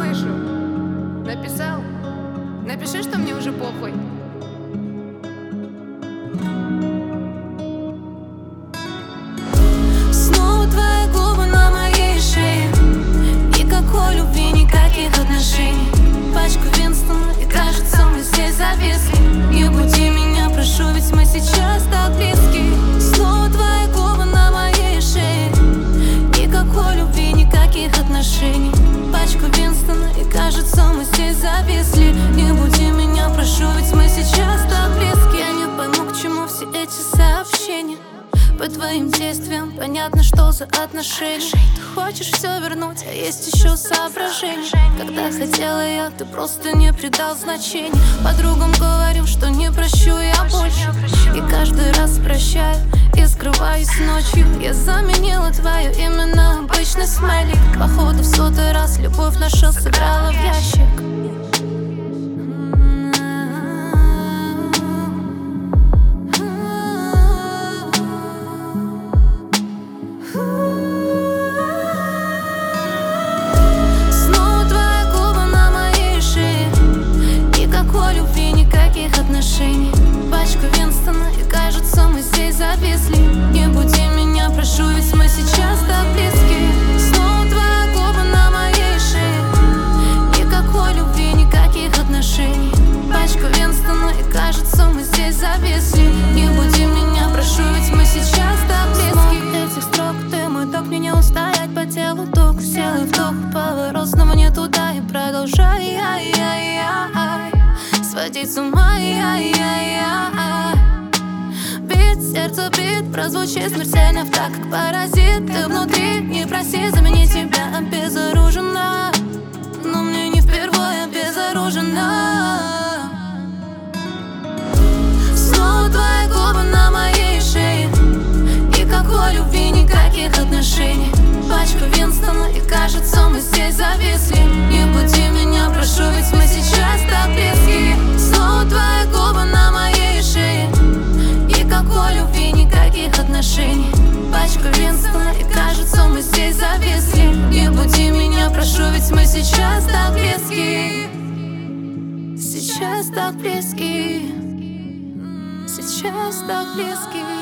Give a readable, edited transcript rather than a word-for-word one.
слышу. Написал? Напиши, что мне уже похуй. Снова твои губы на моей шее. Никакой любви, никаких отношений. Пачку Винстона, и кажется, мы здесь зависли. Не буди меня, прошу, ведь мы сейчас так близки. Снова твои губы на моей шее. Никакой любви, никаких отношений. Пачку Винстона, и кажется, мы здесь зависли. Не буди меня, прошу, ведь мы сейчас так близки. Я не пойму, к чему все эти сообщения. По твоим действиям понятно, что за отношения. Ты хочешь все вернуть, а есть еще соображения. Когда хотела я, ты просто не придал значения. Подругам говорил, что не прощу я больше. И каждый раз прощаю и скрываюсь ночью. Я заменила твое имя на обычный смайлик. Походу в 100-й раз любовь наша сыграла в ящик. Пачку Винстона, и кажется, мы здесь зависли. Не буди меня, прошу, ведь мы сейчас так близки. Снова твои губы на моей шее. Никакой любви, никаких отношений. Пачку Винстона, и кажется, мы здесь зависли. Не буди меня, прошу, ведь мы сейчас так близки. Смог этих строк, ты мой ток, мне не устоять по телу ток. Сделай вдох, поворот снова не туда и продолжай. Сводить с ума, бит, сердце бит, прозвучит смертельно в так, как паразит. Ты внутри, не проси заменить тебя, обезоружена. Но мне не впервые обезоружена. Снова твои губы на моей шее. Никакой любви, никаких отношений. Пачка Винстона, и кажется, мы здесь зависли. Не буди меня, прошу, ведь мы сейчас так близки. Снова твои губы на моей шее. Никакой любви, никаких отношений. Пачка Винстона, и кажется, мы здесь зависли. Не буди меня, прошу, ведь мы сейчас так близки. Сейчас так близки. Сейчас так близки.